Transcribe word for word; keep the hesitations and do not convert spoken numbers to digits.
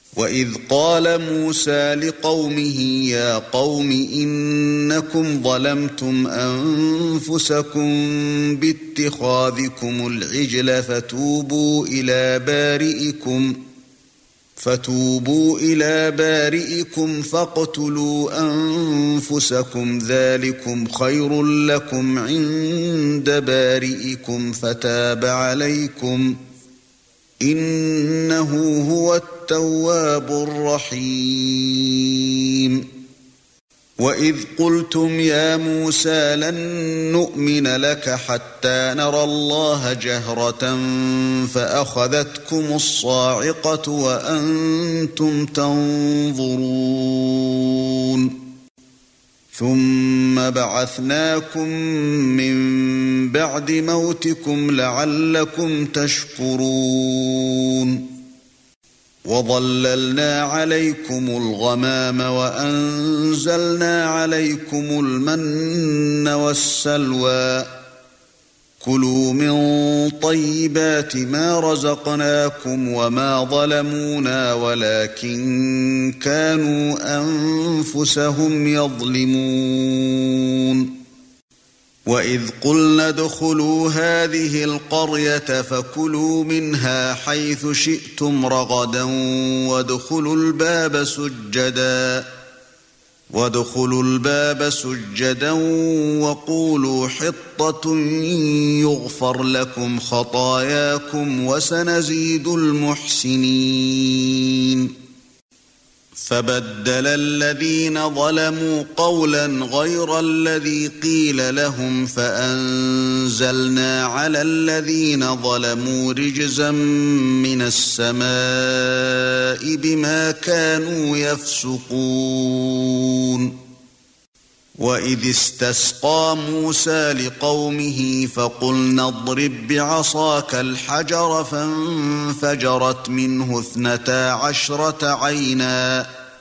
وَإِذْ قَالَ مُوسَى لِقَوْمِهِ يَا قَوْمِ إِنَّكُمْ ظَلَمْتُمْ أَنفُسَكُمْ بِاتِّخَاذِكُمُ الْعِجْلَ فَتُوبُوا إِلَى بَارِئِكُمْ فَتُوبُوا إِلَى بَارِئِكُمْ فَاقْتُلُوا أَنفُسَكُمْ ذَلِكُمْ خَيْرٌ لَكُمْ عِندَ بَارِئِكُمْ فَتَابَ عَلَيْكُمْ إِنَّهُ هُوَ التَّوَّابُ الرَّحِيمُ وَإِذْ قُلْتُمْ يَا مُوسَى لَن نُّؤْمِنَ لَكَ حَتَّى نَرَى اللَّهَ جَهْرَةً فَأَخَذَتْكُمُ الصَّاعِقَةُ وَأَنْتُمْ تَنظُرُونَ ثُمَّ بَعَثْنَاكُمْ مِنْ بَعْدِ مَوْتِكُمْ لَعَلَّكُمْ تَشْكُرُونَ وَظَلَّلْنَا عَلَيْكُمُ الْغَمَامَ وَأَنزَلْنَا عَلَيْكُمُ الْمَنَّ وَالسَّلْوَىٰ كُلُوا مِن طَيِّبَاتِ مَا رَزَقْنَاكُمْ وَمَا ظَلَمُونَا وَلَكِن كَانُوا أَنفُسَهُمْ يَظْلِمُونَ وَإِذْ قُلْنَا ادْخُلُوا هَٰذِهِ الْقَرْيَةَ فَكُلُوا مِنْهَا حَيْثُ شِئْتُمْ رَغَدًا وَادْخُلُوا الْبَابَ سُجَّدًا وَادْخُلُوا الْبَابَ سُجَّدًا وَقُولُوا حِطَّةٌ يُغْفَرْ لَكُمْ خَطَايَاكُمْ وَسَنَزِيدُ الْمُحْسِنِينَ فَبَدَّلَ الَّذِينَ ظَلَمُوا قَوْلًا غَيْرَ الَّذِي قِيلَ لَهُمْ فَأَنزَلْنَا عَلَى الَّذِينَ ظَلَمُوا رِجْزًا مِّنَ السَّمَاءِ بِمَا كَانُوا يَفْسُقُونَ وَإِذِ اسْتَسْقَىٰ مُوسَىٰ لِقَوْمِهِ فَقُلْنَا اضْرِب بِّعَصَاكَ الْحَجَرَ فَانفَجَرَتْ مِنْهُ اثْنَتَا عَشْرَةَ عَيْنًا